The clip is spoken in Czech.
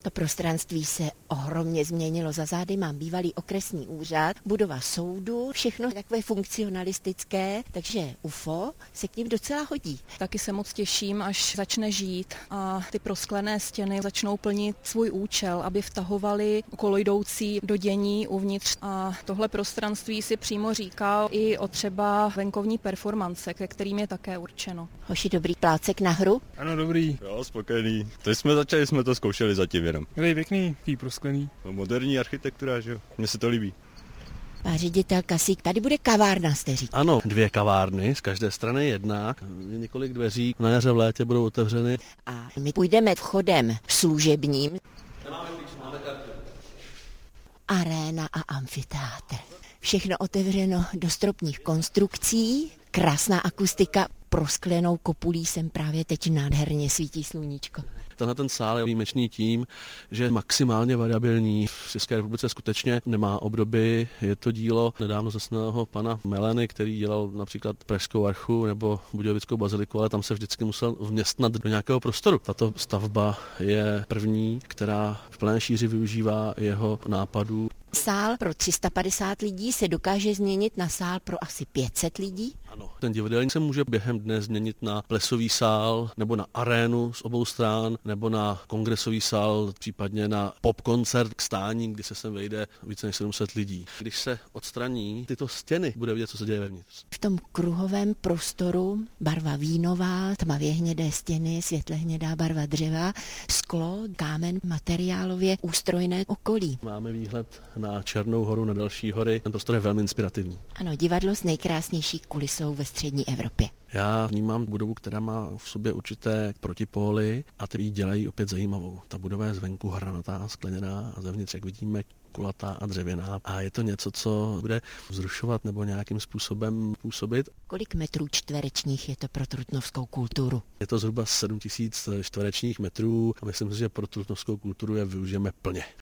To prostranství se ohromně změnilo. Za zády mám bývalý okresní úřad, budova soudu, všechno takové funkcionalistické, takže UFO se k ním docela hodí. Taky se moc těším, až začne žít a ty prosklené stěny začnou plnit svůj účel, aby vtahovaly okolojdoucí do dění uvnitř. A tohle prostranství si přímo říká i o třeba venkovní performance, ke kterým je také určeno. Hoši, dobrý plácek na hru? Ano, dobrý. Jo, spokojený. Teď jsme to zkoušeli zatím jenom. Byli pěkný, tý prosklený. No, moderní architektura, že jo? Mně se to líbí. Pan ředitel Kasík, tady bude kavárna, jste říkal. Ano, 2 kavárny, z každé strany jedna, několik dveří, na jaře v létě budou otevřeny. A my půjdeme vchodem služebním. Nemáme klíč, máme kartu. Aréna a amfiteátr. Všechno otevřeno do stropních konstrukcí, krásná akustika, prosklenou kopulí sem právě teď nádherně svítí sluníčko. Tenhle ten sál je výjimečný tím, že je maximálně variabilní. V České republice skutečně nemá obdoby. Je to dílo nedávno zasnulého pana Meleny, který dělal například Pražskou archu nebo Budějovickou baziliku, ale tam se vždycky musel vměstnat do nějakého prostoru. Tato stavba je první, která v plné šíři využívá jeho nápadů. Sál pro 350 lidí se dokáže změnit na sál pro asi 500 lidí? Ano, ten divadelní se může během dne změnit na plesový sál, nebo na arénu z obou stran, nebo na kongresový sál, případně na popkoncert k stání, kdy se sem vejde více než 700 lidí. Když se odstraní tyto stěny, bude vidět, co se děje vevnitř. V tom kruhovém prostoru barva vínová, tmavě hnědé stěny, světle hnědá barva dřeva, sklo, kámen, materiálově ústrojné okolí. Máme výhled na Černou horu, na další hory. Ten prostor je velmi inspirativní. Ano, divadlo s nejkrásnější kulisou ve střední Evropě. Já vnímám budovu, která má v sobě určité protipóly a ty ji dělají opět zajímavou. Ta budova je zvenku hranatá, skleněná a zevnitř, jak vidíme, kulatá a dřevěná. A je to něco, co bude vzrušovat nebo nějakým způsobem působit. Kolik metrů čtverečních je to pro trutnovskou kulturu? Je to zhruba 7000 čtverečních metrů a myslím si, že pro trutnovskou kulturu je využijeme plně.